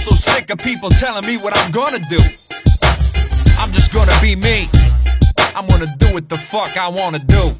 so sick of people telling me what I'm gonna do. I'm just gonna be me. I'm gonna do what the fuck I wanna do.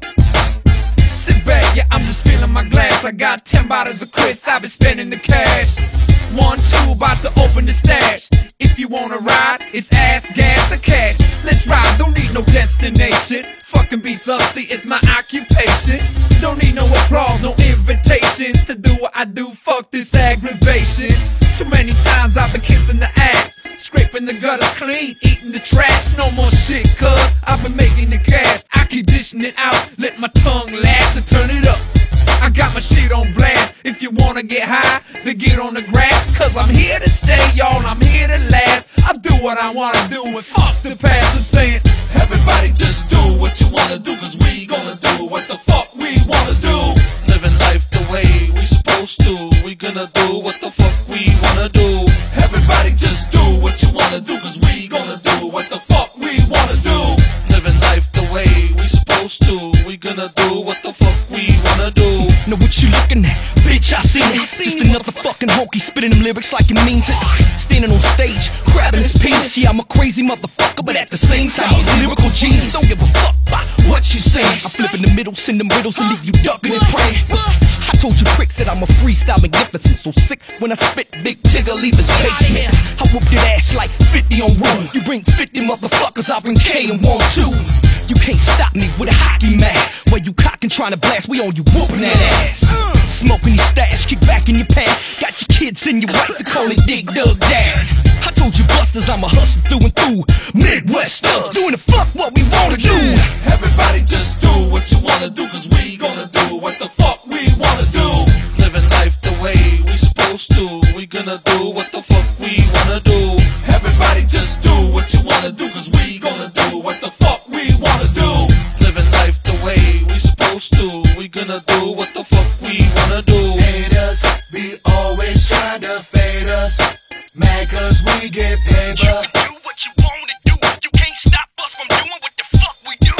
Sit back, yeah, I'm just filling my glass. I got 10 bottles of Chris, I've been spending the cash. 1, 2, about to open the stash. If you wanna ride, it's ass, gas, or cash. Let's ride, don't need no destination. Fucking beats up, see, it's my occupation. Don't need no applause, no invitations to do what I do, fuck this aggravation. Too many times I've been kissing the ass, scraping the gutters clean, eating the trash. No more shit, cuz I've been making the cash. I keep dishing it out, let my tongue lash and turn it up. I got my shit on blast. If you wanna get high, then get on the grass. Cause I'm here to stay, y'all, I'm here to last. I do what I wanna do and fuck the past. I'm saying, everybody just do what you wanna do, cause we gonna do what the fuck we wanna do. Living life the way we supposed to, we gonna do what the fuck we wanna do. Everybody just do what you wanna do, cause we gonna do what the fuck we wanna do. Living life the way we supposed to, we gonna do what the fuck we wanna do. Know what you looking at? Bitch, I seen it. Just another fucking honky spitting them lyrics like it means it. Standing on stage, grabbing his penis. Yeah, I'm a crazy motherfucker, but at the same time, I'm a lyrical genius. Don't give a fuck about what you say. I flip in the middle, send them riddles to leave you ducking and praying. I told you pricks that I'm a freestyle magnificent. So sick when I spit, Big Tigger leave his basement. I whoop your ass like 50 on roll. You bring 50 motherfuckers, I bring K and 1, 2. You can't stop me with a hockey mask. Where you cocking trying to blast, we on you whooping that ass. Smoking your stash, kick back in your pants. Got your kids and your wife to call it Dig Dug Dad. I told you busters I'm a hustle through and through. Midwest thugs, doing the fuck what we wanna do. Everybody just do what you wanna do, cause we gonna do what the fuck we wanna do. Living life the way we supposed to, we gonna do what the fuck we wanna do. Everybody just do what you wanna do, cause we gonna do what the fuck we wanna do. Living life the way we supposed to, we gonna do what the fuck we wanna do. Haters be always trying to fade us, mad cause we get paper. You can do what you wanna do, you can't stop us from doing what the fuck we do.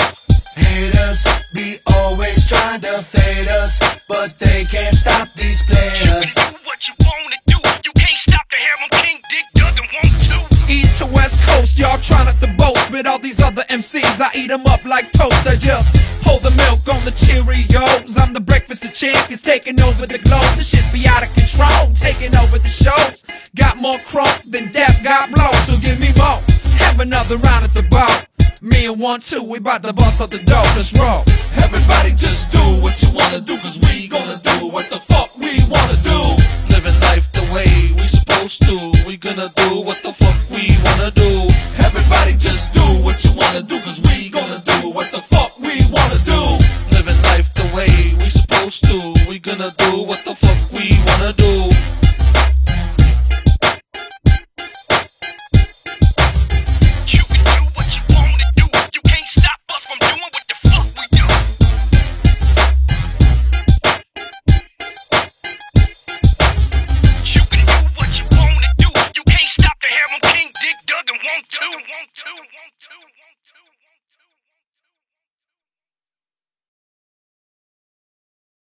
Haters be always trying to fade us, but they can't stop these You players. can do what you wanna do, you can't stop the Harlem King, Dig Dug and 1, 2. East to West Coast, y'all try not to boast. But all these other MCs, I eat them up like toast. I just hold the milk on the Cheerios. I'm the breakfast of champions, taking over the globe. The shit be out of control, taking over the shows. Got more crunk than death got blow, so give me more. Have another round at the bar. Me and 1, 2, we bout to bust out the dope. Let's roll. Everybody just do what you wanna do, cause we gonna do what the fuck we wanna do. Living life the way we supposed to, we gonna do what the fuck we wanna do. Everybody just do what you wanna do, cause we gonna do what the fuck we wanna do. Living life the way we supposed to, we gonna do